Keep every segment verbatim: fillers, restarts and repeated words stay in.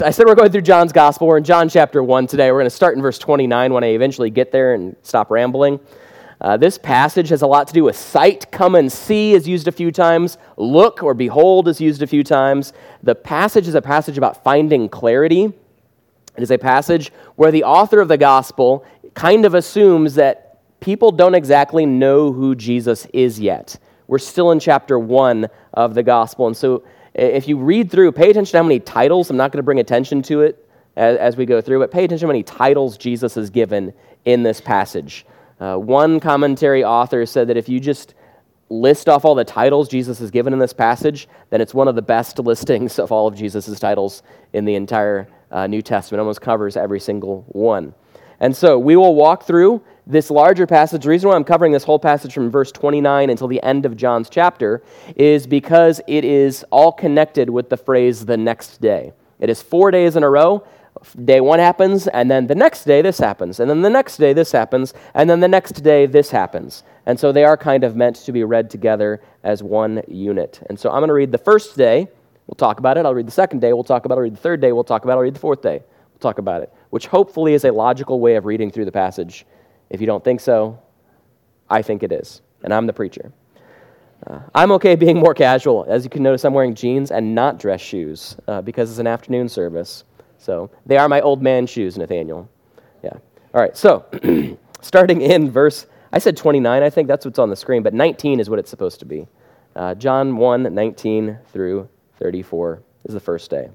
I said we're going through John's Gospel. We're in John chapter one today. We're going to start in verse twenty-nine when I eventually get there and stop rambling. Uh, this passage has a lot to do with sight. Come and see is used a few times. Look or behold is used a few times. The passage is a passage about finding clarity. It is a passage where the author of the Gospel kind of assumes that people don't exactly know who Jesus is yet. We're still in chapter one of the Gospel, and so if you read through, pay attention to how many titles. I'm not going to bring attention to it as, as we go through, but pay attention to how many titles Jesus is given in this passage. Uh, one commentary author said that if you just list off all the titles Jesus is given in this passage, then it's one of the best listings of all of Jesus' titles in the entire uh, New Testament. It almost covers every single one. And so we will walk through this larger passage. The reason why I'm covering this whole passage from verse twenty-nine until the end of John's chapter is because it is all connected with the phrase, the next day. It is four days in a row. Day one happens, and then the next day this happens, and then the next day this happens, and then the next day this happens. And so they are kind of meant to be read together as one unit. And so I'm going to read the first day. We'll talk about it. I'll read the second day. We'll talk about it. I'll read the third day. We'll talk about it. I'll read the fourth day. We'll talk about it, which hopefully is a logical way of reading through the passage. If you don't think so, I think it is, and I'm the preacher. Uh, I'm okay being more casual. As you can notice, I'm wearing jeans and not dress shoes uh, because it's an afternoon service. So they are my old man shoes, Nathaniel. Yeah. All right, so starting in verse, I said twenty-nine, I think that's what's on the screen, but nineteen is what it's supposed to be. Uh, John one, nineteen through thirty-four is the first day.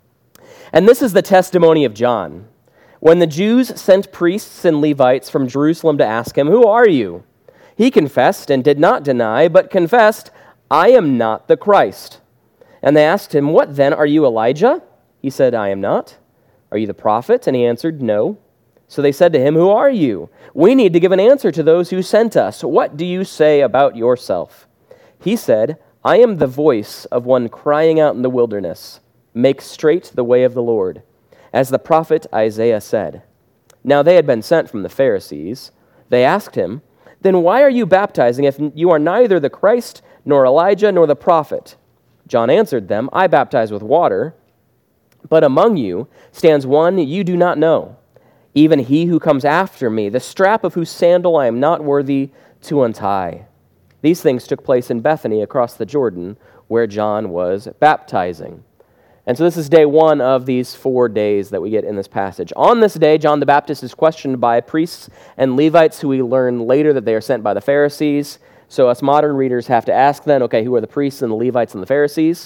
And this is the testimony of John. When the Jews sent priests and Levites from Jerusalem to ask him, "Who are you?" he confessed and did not deny, but confessed, "I am not the Christ." And they asked him, "What then, are you Elijah?" He said, "I am not." "Are you the prophet?" And he answered, "No." So they said to him, "Who are you? We need to give an answer to those who sent us. What do you say about yourself?" He said, "I am the voice of one crying out in the wilderness, 'Make straight the way of the Lord,' as the prophet Isaiah said." Now they had been sent from the Pharisees. They asked him, "Then why are you baptizing if you are neither the Christ, nor Elijah, nor the prophet?" John answered them, "I baptize with water, but among you stands one you do not know, even he who comes after me, the strap of whose sandal I am not worthy to untie." These things took place in Bethany across the Jordan, where John was baptizing. And so this is day one of these four days that we get in this passage. On this day, John the Baptist is questioned by priests and Levites, who we learn later that they are sent by the Pharisees. So us modern readers have to ask then, okay, who are the priests and the Levites and the Pharisees?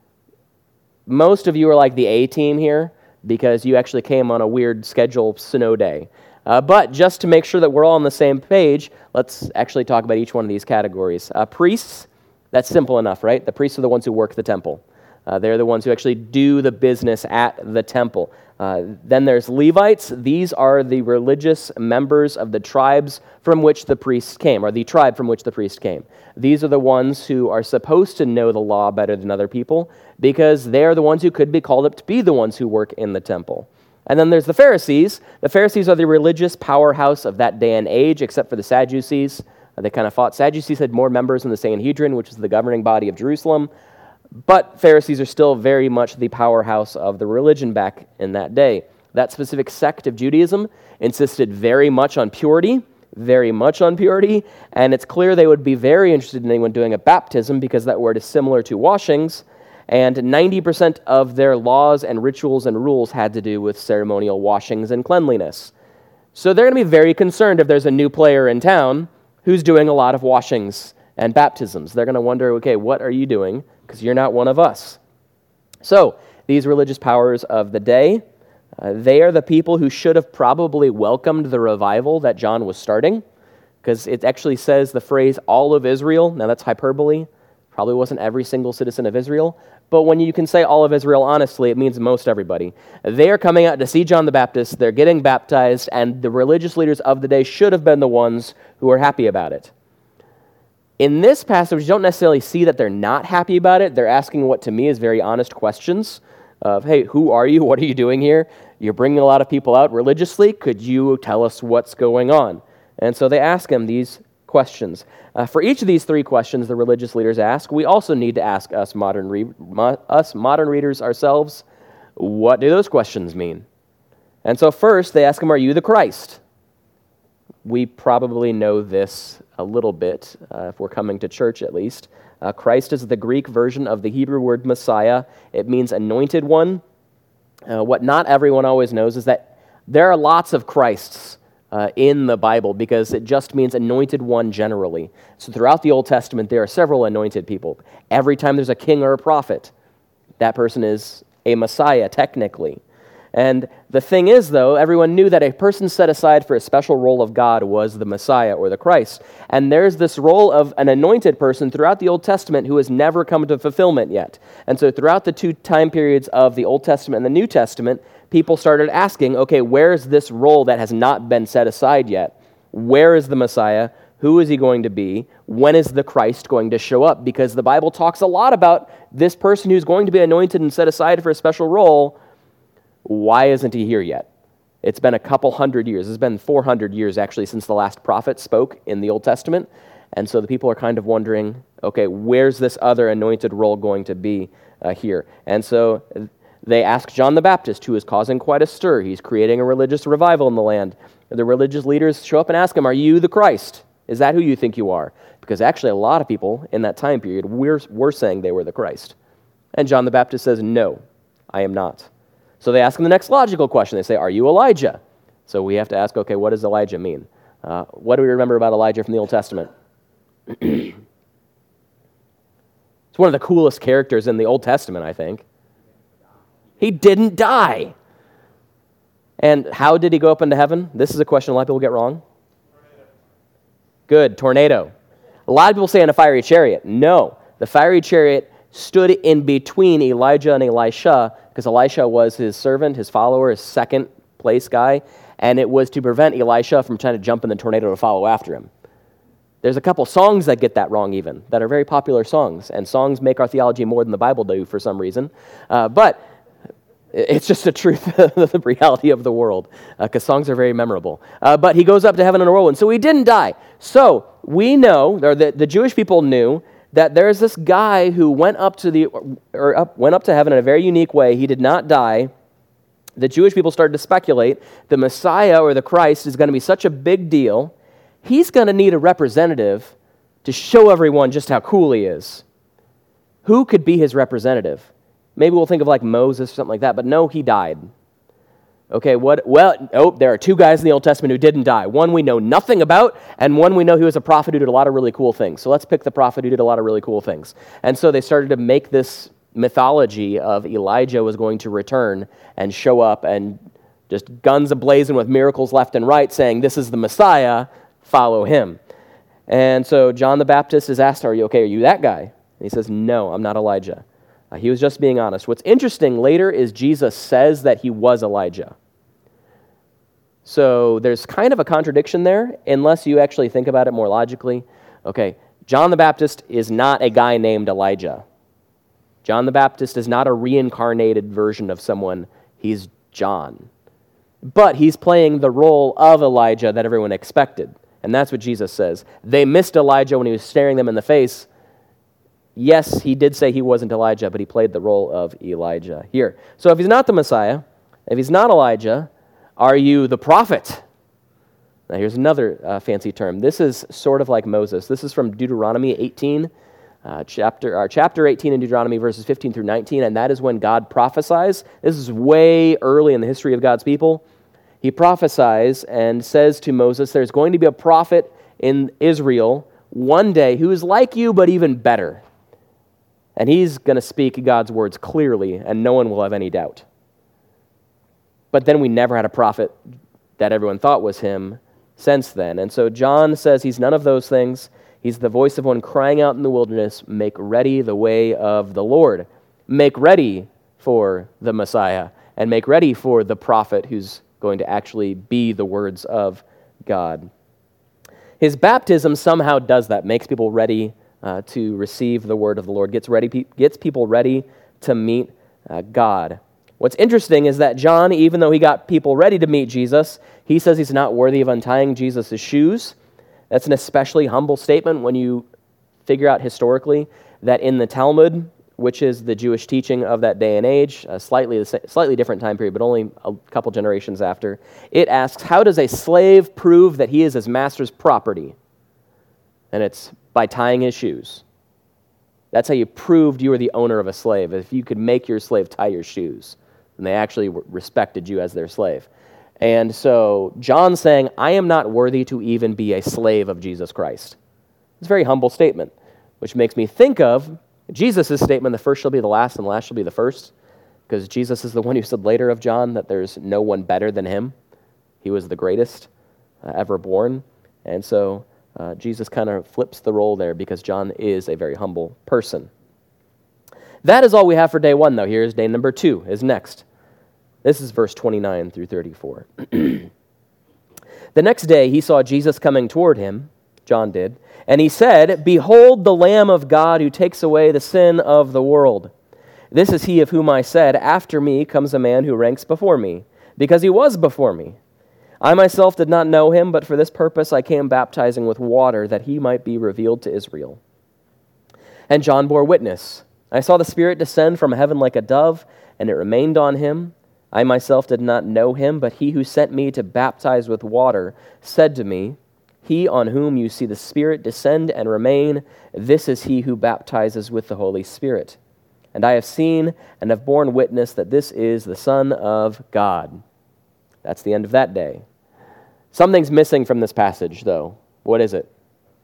Most of you are like the A team here because you actually came on a weird schedule snow day. Uh, but just to make sure that we're all on the same page, let's actually talk about each one of these categories. Uh, priests, that's simple enough, right? The priests are the ones who work the temple. Uh, they're the ones who actually do the business at the temple. Uh, then there's Levites. These are the religious members of the tribes from which the priests came, or the tribe from which the priest came. These are the ones who are supposed to know the law better than other people because they're the ones who could be called up to be the ones who work in the temple. And then there's the Pharisees. The Pharisees are the religious powerhouse of that day and age, except for the Sadducees. Uh, they kind of fought. Sadducees had more members in the Sanhedrin, which is the governing body of Jerusalem. But Pharisees are still very much the powerhouse of the religion back in that day. That specific sect of Judaism insisted very much on purity, very much on purity, and it's clear they would be very interested in anyone doing a baptism because that word is similar to washings, and ninety percent of their laws and rituals and rules had to do with ceremonial washings and cleanliness. So they're going to be very concerned if there's a new player in town who's doing a lot of washings and baptisms. They're going to wonder, okay, what are you doing? Because you're not one of us. So, these religious powers of the day, uh, they are the people who should have probably welcomed the revival that John was starting, because it actually says the phrase, all of Israel. Now, that's hyperbole. Probably wasn't every single citizen of Israel, but when you can say all of Israel honestly, it means most everybody. They are coming out to see John the Baptist, they're getting baptized, and the religious leaders of the day should have been the ones who are happy about it. In this passage, you don't necessarily see that they're not happy about it. They're asking what to me is very honest questions of, hey, who are you? What are you doing here? You're bringing a lot of people out religiously. Could you tell us what's going on? And so they ask him these questions. Uh, for each of these three questions the religious leaders ask, we also need to ask us modern, re- mo- us modern readers ourselves, what do those questions mean? And so first, they ask him, are you the Christ? We probably know this a little bit, uh, if we're coming to church at least. Uh, Christ is the Greek version of the Hebrew word Messiah. It means anointed one. Uh, what not everyone always knows is that there are lots of Christs uh, in the Bible because it just means anointed one generally. So throughout the Old Testament, there are several anointed people. Every time there's a king or a prophet, that person is a Messiah, technically. And the thing is, though, everyone knew that a person set aside for a special role of God was the Messiah or the Christ. And there's this role of an anointed person throughout the Old Testament who has never come to fulfillment yet. And so throughout the two time periods of the Old Testament and the New Testament, people started asking, okay, where is this role that has not been set aside yet? Where is the Messiah? Who is he going to be? When is the Christ going to show up? Because the Bible talks a lot about this person who's going to be anointed and set aside for a special role. Why isn't he here yet? It's been a couple hundred years. It's been four hundred years, actually, since the last prophet spoke in the Old Testament. And so the people are kind of wondering, okay, where's this other anointed role going to be uh, here? And so they ask John the Baptist, who is causing quite a stir. He's creating a religious revival in the land. The religious leaders show up and ask him, are you the Christ? Is that who you think you are? Because actually a lot of people in that time period were, were saying they were the Christ. And John the Baptist says, no, I am not. So they ask him the next logical question. They say, are you Elijah? So we have to ask, okay, what does Elijah mean? Uh, what do we remember about Elijah from the Old Testament? It's one of the coolest characters in the Old Testament, I think. He didn't die. And how did he go up into heaven? This is a question a lot of people get wrong. Good, tornado. A lot of people say in a fiery chariot. No, the fiery chariot stood in between Elijah and Elisha, because Elisha was his servant, his follower, his second place guy, and it was to prevent Elisha from trying to jump in the tornado to follow after him. There's a couple songs that get that wrong even, that are very popular songs, and songs make our theology more than the Bible do for some reason, uh, but it's just the truth, the reality of the world, because uh, songs are very memorable. Uh, but he goes up to heaven in a whirlwind, so he didn't die. So we know, or the, the Jewish people knew, that there's this guy who went up to the or up, went up to heaven in a very unique way. He did not die. The Jewish people started to speculate the Messiah or the Christ is going to be such a big deal. He's going to need a representative to show everyone just how cool he is. Who could be his representative? Maybe we'll think of like Moses or something like that, but no, he died. Okay, what? Well, oh, there are two guys in the Old Testament who didn't die. One we know nothing about, and one we know he was a prophet who did a lot of really cool things. So let's pick the prophet who did a lot of really cool things. And so they started to make this mythology of Elijah was going to return and show up and just guns ablazing with miracles left and right, saying, this is the Messiah, follow him. And so John the Baptist is asked, are you okay? Are you that guy? And he says, no, I'm not Elijah. Uh, he was just being honest. What's interesting later is Jesus says that he was Elijah. So there's kind of a contradiction there, unless you actually think about it more logically. Okay, John the Baptist is not a guy named Elijah. John the Baptist is not a reincarnated version of someone. He's John. But he's playing the role of Elijah that everyone expected. And that's what Jesus says. They missed Elijah when he was staring them in the face. Yes, he did say he wasn't Elijah, but he played the role of Elijah here. So if he's not the Messiah, if he's not Elijah, are you the prophet? Now here's another uh, fancy term. This is sort of like Moses. This is from Deuteronomy eighteen, uh, chapter, or chapter eighteen in Deuteronomy, verses fifteen through nineteen, and that is when God prophesies. This is way early in the history of God's people. He prophesies and says to Moses, there's going to be a prophet in Israel one day who is like you, but even better. And he's going to speak God's words clearly, and no one will have any doubt. But then we never had a prophet that everyone thought was him since then. And so John says he's none of those things. He's the voice of one crying out in the wilderness, make ready the way of the Lord. Make ready for the Messiah, and make ready for the prophet who's going to actually be the words of God. His baptism somehow does that, makes people ready Uh, to receive the word of the Lord, gets ready, gets people ready to meet uh, God. What's interesting is that John, even though he got people ready to meet Jesus, he says he's not worthy of untying Jesus' shoes. That's an especially humble statement when you figure out historically that in the Talmud, which is the Jewish teaching of that day and age, a slightly, slightly different time period, but only a couple generations after. It asks, how does a slave prove that he is his master's property? And it's by tying his shoes. That's how you proved you were the owner of a slave. If you could make your slave tie your shoes, then they actually respected you as their slave. And so John's saying, I am not worthy to even be a slave of Jesus Christ. It's a very humble statement, which makes me think of Jesus' statement, the first shall be the last and the last shall be the first, because Jesus is the one who said later of John that there's no one better than him. He was the greatest uh, ever born. And so uh, Jesus kind of flips the role there because John is a very humble person. That is all we have for day one, though. Here's day number two, is next. This is verse twenty-nine through thirty-four. The next day he saw Jesus coming toward him, John did, and he said, Behold the Lamb of God who takes away the sin of the world. This is he of whom I said, After me comes a man who ranks before me, because he was before me. I myself did not know him, but for this purpose I came baptizing with water, that he might be revealed to Israel. And John bore witness. I saw the Spirit descend from heaven like a dove, and it remained on him. I myself did not know him, but he who sent me to baptize with water said to me, He on whom you see the Spirit descend and remain, this is he who baptizes with the Holy Spirit. And I have seen and have borne witness that this is the Son of God. That's the end of that day. Something's missing from this passage, though. What is it?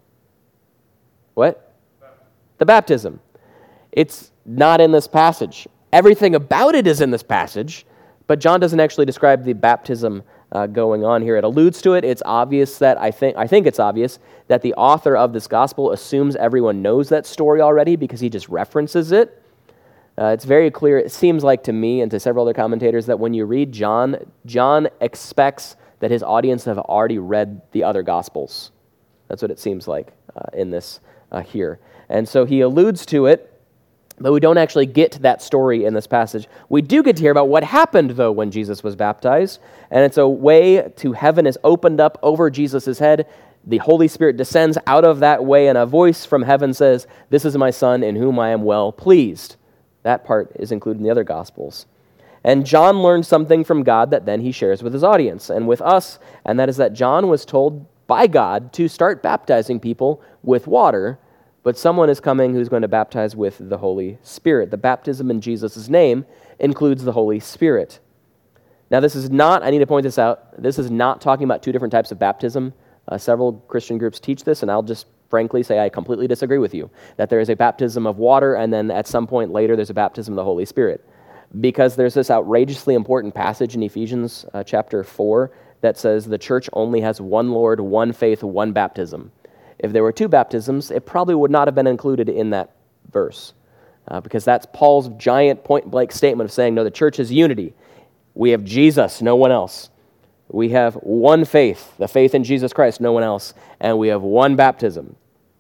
What? The baptism. It's not in this passage. Everything about it is in this passage, but John doesn't actually describe the baptism uh, going on here. It alludes to it. It's obvious that, I think, I think it's obvious that the author of this gospel assumes everyone knows that story already because he just references it. Uh, it's very clear, it seems like to me and to several other commentators, that when you read John, John expects that his audience have already read the other gospels. That's what it seems like uh, in this uh, here. And so he alludes to it, but we don't actually get to that story in this passage. We do get to hear about what happened, though, when Jesus was baptized. And it's a way to heaven is opened up over Jesus' head. The Holy Spirit descends out of that way, and a voice from heaven says, This is my Son in whom I am well pleased. That part is included in the other Gospels. And John learned something from God that then he shares with his audience and with us, and that is that John was told by God to start baptizing people with water, but someone is coming who's going to baptize with the Holy Spirit. The baptism in Jesus' name includes the Holy Spirit. Now, this is not, I need to point this out, this is not talking about two different types of baptism. Uh, several Christian groups teach this, and I'll just frankly say I completely disagree with you, that there is a baptism of water, and then at some point later there's a baptism of the Holy Spirit. Because there's this outrageously important passage in Ephesians uh, chapter four that says the church only has one Lord, one faith, one baptism. If there were two baptisms, it probably would not have been included in that verse, uh, because that's Paul's giant point-blank statement of saying, no, the church is unity. We have Jesus, no one else. We have one faith, the faith in Jesus Christ, no one else, and we have one baptism.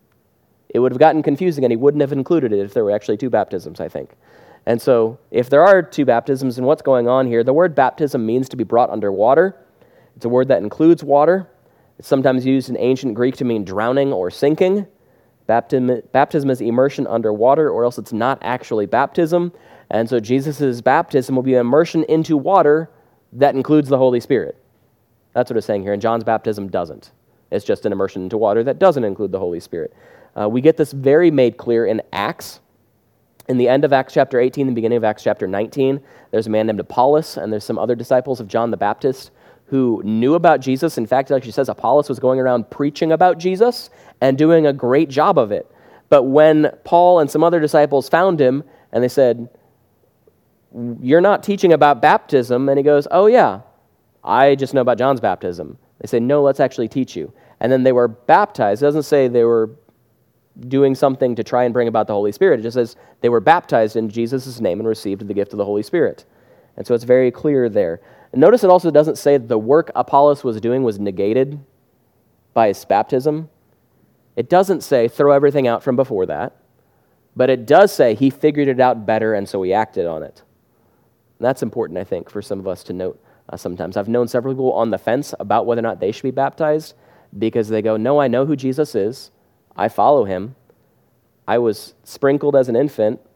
It would have gotten confusing, and he wouldn't have included it if there were actually two baptisms, I think. And so, if there are two baptisms, and what's going on here, the word baptism means to be brought under water. It's a word that includes water. It's sometimes used in ancient Greek to mean drowning or sinking. Baptism, baptism is immersion under water, or else it's not actually baptism. And so Jesus' baptism will be immersion into water that includes the Holy Spirit. That's what it's saying here, and John's baptism doesn't. It's just an immersion into water that doesn't include the Holy Spirit. Uh, we get this very made clear in Acts. In the end of Acts chapter eighteen, the beginning of Acts chapter nineteen, there's a man named Apollos, and there's some other disciples of John the Baptist who knew about Jesus. In fact, it actually says Apollos was going around preaching about Jesus and doing a great job of it. But when Paul and some other disciples found him, and they said, you're not teaching about baptism, and he goes, oh yeah, I just know about John's baptism. They say, no, let's actually teach you. And then they were baptized. It doesn't say they were doing something to try and bring about the Holy Spirit. It just says they were baptized in Jesus' name and received the gift of the Holy Spirit. And so it's very clear there. And notice it also doesn't say the work Apollos was doing was negated by his baptism. It doesn't say throw everything out from before that, but it does say he figured it out better and so he acted on it. And that's important, I think, for some of us to note uh, sometimes. I've known several people on the fence about whether or not they should be baptized because they go, no, I know who Jesus is. I follow him. I was sprinkled as an infant.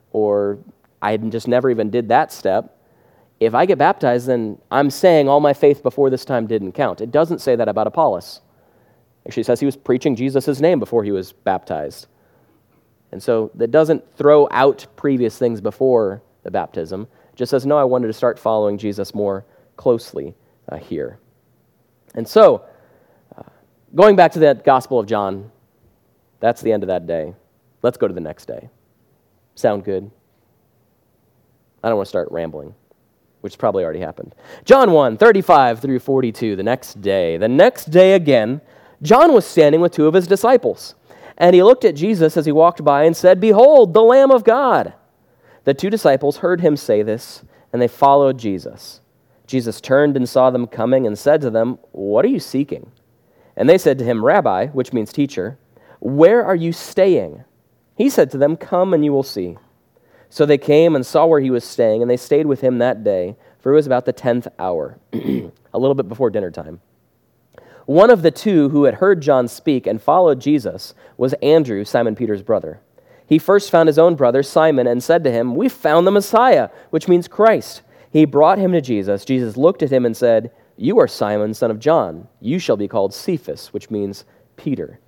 or I just never even did that step, if I get baptized, then I'm saying all my faith before this time didn't count. It doesn't say that about Apollos. Actually, it says he was preaching Jesus' name before he was baptized. And so that doesn't throw out previous things before the baptism. It just says, no, I wanted to start following Jesus more closely uh, here. And so, uh, going back to the Gospel of John, that's the end of that day. Let's go to the next day. Sound good? I don't want to start rambling, which probably already happened. John one, thirty-five through forty-two, the next day. The next day again, John was standing with two of his disciples, and he looked at Jesus as he walked by and said, "Behold, the Lamb of God." The two disciples heard him say this, and they followed Jesus. Jesus turned and saw them coming and said to them, "What are you seeking?" And they said to him, "Rabbi," which means teacher, "where are you staying?" He said to them, "Come and you will see." So they came and saw where he was staying, and they stayed with him that day, for it was about the tenth hour, a little bit before dinner time. One of the two who had heard John speak and followed Jesus was Andrew, Simon Peter's brother. He first found his own brother, Simon, and said to him, "We found the Messiah," which means Christ. He brought him to Jesus. Jesus looked at him and said, "You are Simon, son of John. You shall be called Cephas," which means Peter.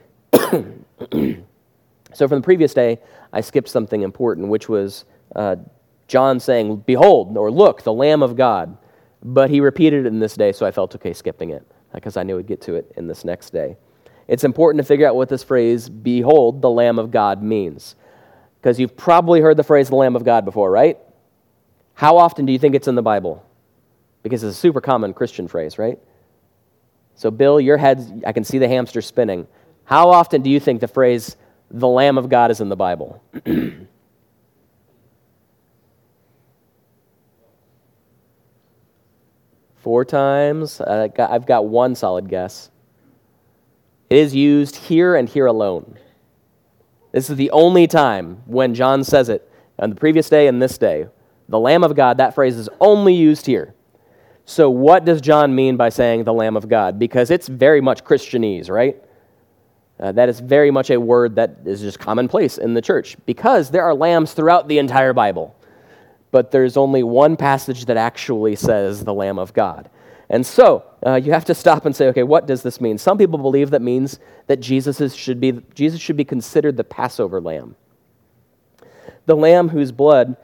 So from the previous day, I skipped something important, which was uh, John saying, "Behold," or "Look, the Lamb of God." But he repeated it in this day, so I felt okay skipping it, because I knew we'd get to it in this next day. It's important to figure out what this phrase, "Behold, the Lamb of God," means, because you've probably heard the phrase, "the Lamb of God," before, right? How often do you think it's in the Bible? Because it's a super common Christian phrase, right? So Bill, your head, I can see the hamster spinning. How often do you think the phrase, "the Lamb of God," is in the Bible? Four times. I got, I've got one solid guess. It is used here and here alone. This is the only time when John says it, on the previous day and this day. The Lamb of God, that phrase is only used here. So what does John mean by saying the Lamb of God? Because it's very much Christianese, right? Uh, that is very much a word that is just commonplace in the church, because there are lambs throughout the entire Bible. But there's only one passage that actually says the Lamb of God. And so uh, you have to stop and say, okay, what does this mean? Some people believe that means that Jesus is, should be Jesus should be considered the Passover lamb. The lamb whose blood,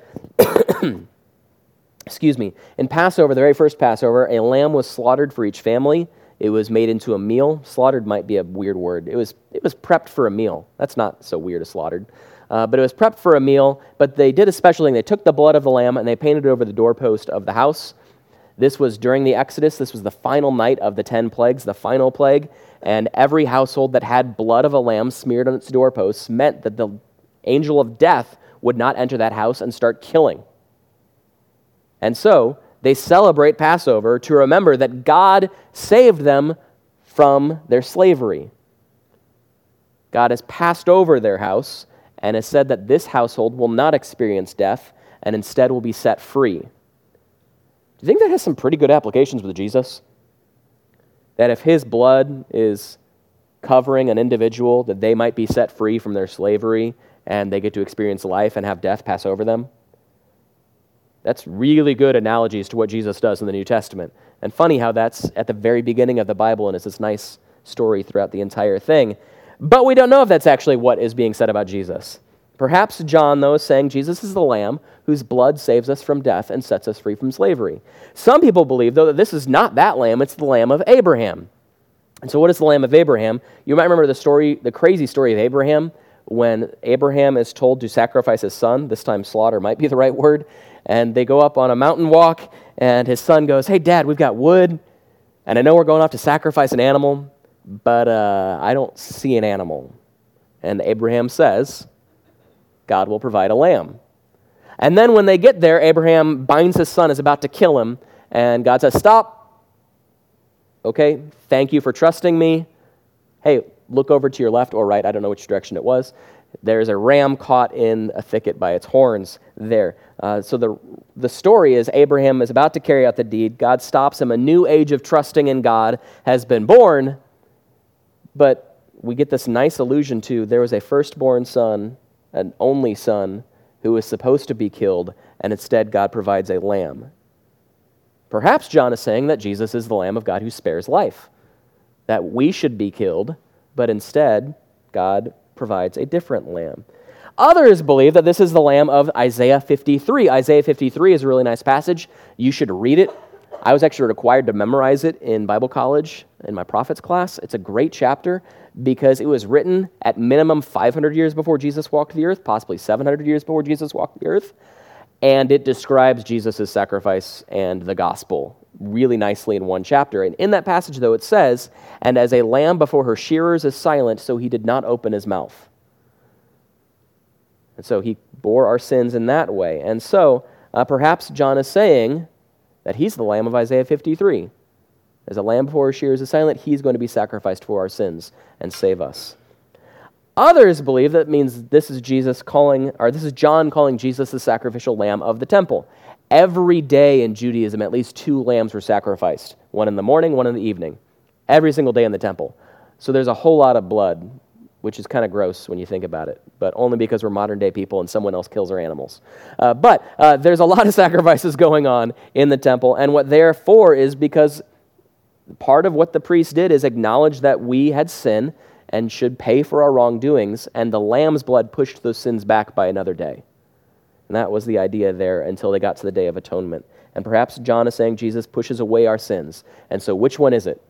excuse me, in Passover, the very first Passover, a lamb was slaughtered for each family. It was made into a meal. Slaughtered might be a weird word. It was it was prepped for a meal. That's not so weird as slaughtered. Uh, but it was prepped for a meal, but they did a special thing. They took the blood of the lamb and they painted it over the doorpost of the house. This was during the Exodus. This was the final night of the ten plagues, the final plague, and every household that had blood of a lamb smeared on its doorposts meant that the angel of death would not enter that house and start killing. And so they celebrate Passover to remember that God saved them from their slavery. God has passed over their house and has said that this household will not experience death and instead will be set free. Do you think that has some pretty good applications with Jesus? That if his blood is covering an individual, that they might be set free from their slavery and they get to experience life and have death pass over them? That's really good analogies to what Jesus does in the New Testament. And funny how that's at the very beginning of the Bible and it's this nice story throughout the entire thing. But we don't know if that's actually what is being said about Jesus. Perhaps John, though, is saying Jesus is the Lamb whose blood saves us from death and sets us free from slavery. Some people believe, though, that this is not that Lamb, it's the Lamb of Abraham. And so what is the Lamb of Abraham? You might remember the story, the crazy story of Abraham, when Abraham is told to sacrifice his son. This time slaughter might be the right word. And they go up on a mountain walk, and his son goes, "Hey, Dad, we've got wood, and I know we're going off to sacrifice an animal, but uh, I don't see an animal." And Abraham says, "God will provide a lamb." And then when they get there, Abraham binds his son, is about to kill him, and God says, "Stop. Okay, thank you for trusting me. Hey, look over to your left or right." I don't know which direction it was. There's a ram caught in a thicket by its horns there. Uh, so the the story is Abraham is about to carry out the deed. God stops him. A new age of trusting in God has been born. But we get this nice allusion to there was a firstborn son, an only son, who is supposed to be killed, and instead God provides a lamb. Perhaps John is saying that Jesus is the Lamb of God who spares life, that we should be killed, but instead God provides a different lamb. Others believe that this is the lamb of Isaiah fifty-three. Isaiah fifty-three is a really nice passage. You should read it. I was actually required to memorize it in Bible college in my prophets class. It's a great chapter because it was written at minimum five hundred years before Jesus walked the earth, possibly seven hundred years before Jesus walked the earth. And it describes Jesus' sacrifice and the gospel really nicely in one chapter. And in that passage, though, it says, "And as a lamb before her shearers is silent, so he did not open his mouth." And so he bore our sins in that way. And so uh, perhaps John is saying that he's the lamb of Isaiah fifty-three. As a lamb before her shearers is silent, he's going to be sacrificed for our sins and save us. Others believe that means this is Jesus calling, or this is John calling Jesus the sacrificial lamb of the temple. Every day in Judaism, at least two lambs were sacrificed, one in the morning, one in the evening, every single day in the temple. So there's a whole lot of blood, which is kind of gross when you think about it, but only because we're modern day people and someone else kills our animals. Uh, but uh, there's a lot of sacrifices going on in the temple, and what they're for is because part of what the priest did is acknowledge that we had sin and should pay for our wrongdoings, and the lamb's blood pushed those sins back by another day. And that was the idea there until they got to the Day of Atonement. And perhaps John is saying Jesus pushes away our sins. And so which one is it?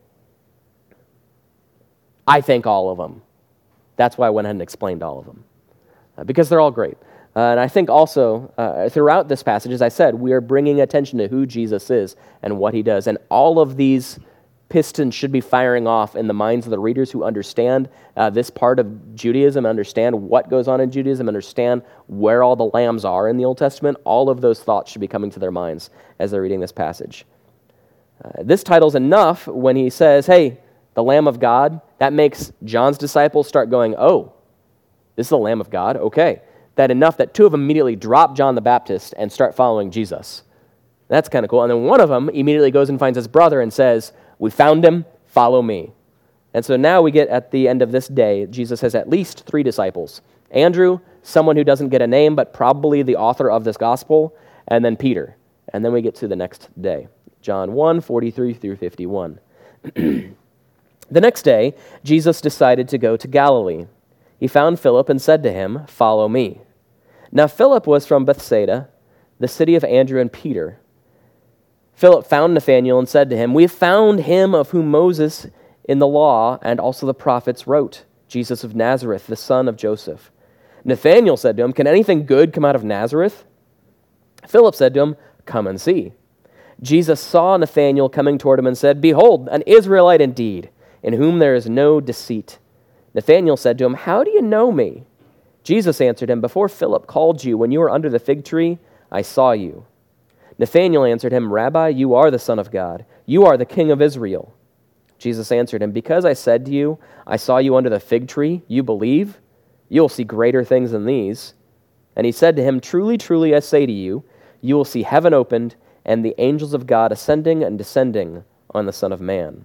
I think all of them. That's why I went ahead and explained all of them, uh, because they're all great. Uh, and I think also uh, throughout this passage, as I said, we are bringing attention to who Jesus is and what he does. And all of these pistons should be firing off in the minds of the readers who understand uh, this part of Judaism, understand what goes on in Judaism, understand where all the lambs are in the Old Testament. All of those thoughts should be coming to their minds as they're reading this passage. Uh, this title's enough when he says, hey, the Lamb of God. That makes John's disciples start going, oh, this is the Lamb of God? Okay. That enough that two of them immediately drop John the Baptist and start following Jesus. That's kind of cool. And then one of them immediately goes and finds his brother and says, we found him, follow me. And so now we get at the end of this day, Jesus has at least three disciples. Andrew, someone who doesn't get a name, but probably the author of this gospel, and then Peter. And then we get to the next day, John one, forty-three through fifty-one. The next day, Jesus decided to go to Galilee. He found Philip and said to him, follow me. Now Philip was from Bethsaida, the city of Andrew and Peter. Philip found Nathanael and said to him, we have found him of whom Moses in the law and also the prophets wrote, Jesus of Nazareth, the son of Joseph. Nathanael said to him, can anything good come out of Nazareth? Philip said to him, come and see. Jesus saw Nathanael coming toward him and said, behold, an Israelite indeed, in whom there is no deceit. Nathanael said to him, how do you know me? Jesus answered him, before Philip called you, when you were under the fig tree, I saw you. Nathanael answered him, Rabbi, you are the Son of God. You are the King of Israel. Jesus answered him, because I said to you, I saw you under the fig tree, you believe? You will see greater things than these. And he said to him, truly, truly, I say to you, you will see heaven opened and the angels of God ascending and descending on the Son of Man.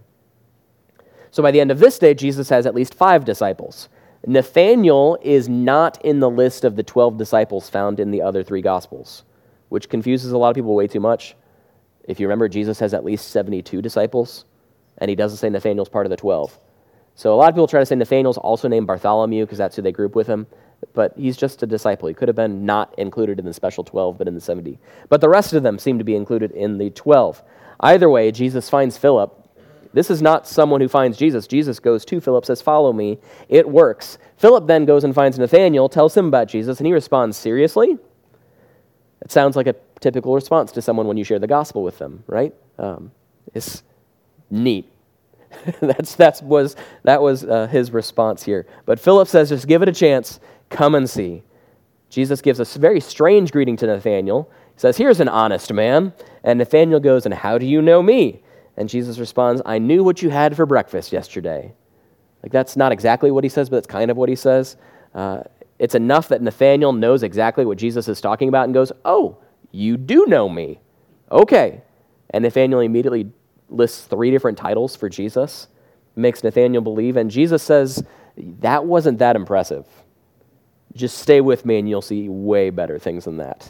So by the end of this day, Jesus has at least five disciples. Nathanael is not in the list of the twelve disciples found in the other three Gospels, which confuses a lot of people way too much. If you remember, Jesus has at least seventy-two disciples, and he doesn't say Nathanael's part of the twelve. So a lot of people try to say Nathanael's also named Bartholomew because that's who they group with him, but he's just a disciple. He could have been not included in the special twelve, but in the seventy. But the rest of them seem to be included in the twelve. Either way, Jesus finds Philip. This is not someone who finds Jesus. Jesus goes to Philip, says, follow me. It works. Philip then goes and finds Nathanael, tells him about Jesus, and he responds, seriously? It sounds like a typical response to someone when you share the gospel with them, right? Um, it's neat. that's that's was that was uh, his response here. But Philip says, just give it a chance. Come and see. Jesus gives a very strange greeting to Nathanael. He says, here's an honest man. And Nathanael goes, and how do you know me? And Jesus responds, I knew what you had for breakfast yesterday. Like, that's not exactly what he says, but it's kind of what he says. Uh, it's enough that Nathanael knows exactly what Jesus is talking about and goes, oh, you do know me. Okay. And Nathanael immediately lists three different titles for Jesus, makes Nathanael believe, and Jesus says, that wasn't that impressive. Just stay with me and you'll see way better things than that.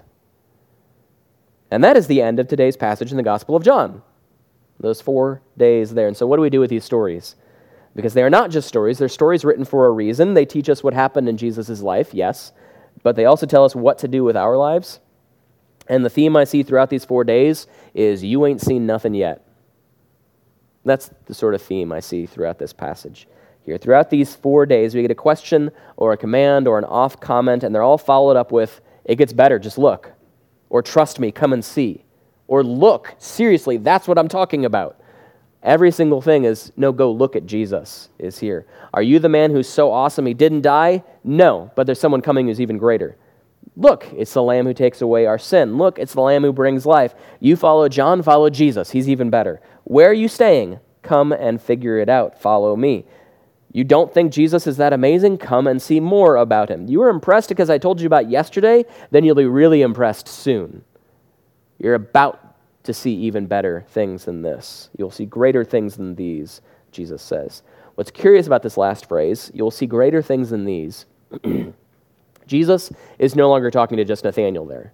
And that is the end of today's passage in the Gospel of John. Those four days there. And so what do we do with these stories? Because they are not just stories. They're stories written for a reason. They teach us what happened in Jesus' life, yes, but they also tell us what to do with our lives. And the theme I see throughout these four days is you ain't seen nothing yet. That's the sort of theme I see throughout this passage here. Throughout these four days, we get a question or a command or an off comment, and they're all followed up with, it gets better, just look. Or trust me, come and see. Or look, seriously, that's what I'm talking about. Every single thing is, no, go look at Jesus is here. Are you the man who's so awesome he didn't die? No, but there's someone coming who's even greater. Look, it's the Lamb who takes away our sin. Look, it's the Lamb who brings life. You follow John, follow Jesus. He's even better. Where are you staying? Come and figure it out. Follow me. You don't think Jesus is that amazing? Come and see more about him. You were impressed because I told you about yesterday? Then you'll be really impressed soon. You're about to see even better things than this. You'll see greater things than these, Jesus says. What's curious about this last phrase, you'll see greater things than these. Jesus is no longer talking to just Nathanael there.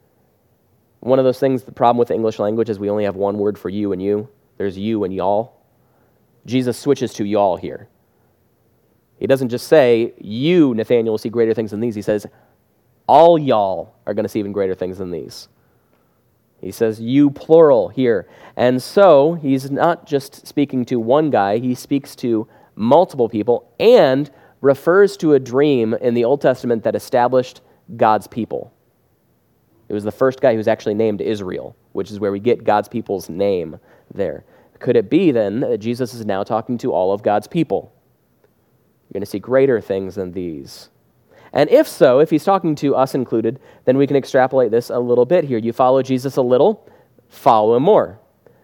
One of those things, the problem with the English language is we only have one word for you and you. There's you and y'all. Jesus switches to y'all here. He doesn't just say, you, Nathanael, will see greater things than these. He says, all y'all are going to see even greater things than these. He says, you, plural, here. And so, he's not just speaking to one guy, he speaks to multiple people and refers to a dream in the Old Testament that established God's people. It was the first guy who's actually named Israel, which is where we get God's people's name there. Could it be, then, that Jesus is now talking to all of God's people? You're going to see greater things than these. And if so, if he's talking to us included, then we can extrapolate this a little bit here. You follow Jesus a little, follow him more.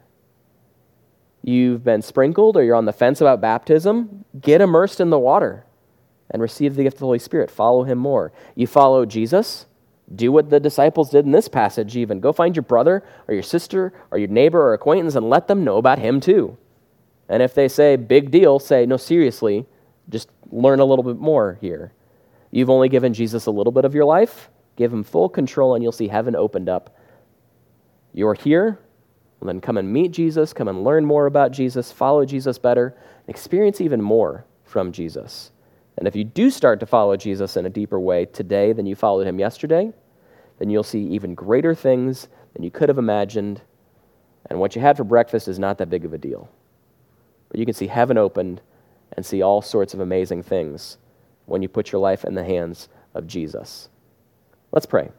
You've been sprinkled or you're on the fence about baptism, get immersed in the water and receive the gift of the Holy Spirit. Follow him more. You follow Jesus, do what the disciples did in this passage even. Go find your brother or your sister or your neighbor or acquaintance and let them know about him too. And if they say, big deal, say, no, seriously, just learn a little bit more here. You've only given Jesus a little bit of your life. Give him full control and you'll see heaven opened up. You're here. Well, then come and meet Jesus. Come and learn more about Jesus. Follow Jesus better. And experience even more from Jesus. And if you do start to follow Jesus in a deeper way today than you followed him yesterday, then you'll see even greater things than you could have imagined. And what you had for breakfast is not that big of a deal. But you can see heaven opened and see all sorts of amazing things when you put your life in the hands of Jesus. Let's pray.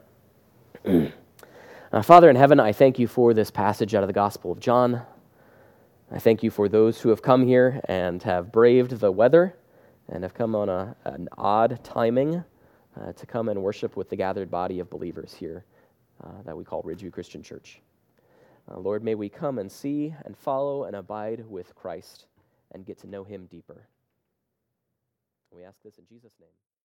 uh, Father in heaven, I thank you for this passage out of the Gospel of John. I thank you for those who have come here and have braved the weather and have come on a, an odd timing uh, to come and worship with the gathered body of believers here uh, that we call Ridgeview Christian Church. Uh, Lord, may we come and see and follow and abide with Christ and get to know him deeper. We ask this in Jesus' name.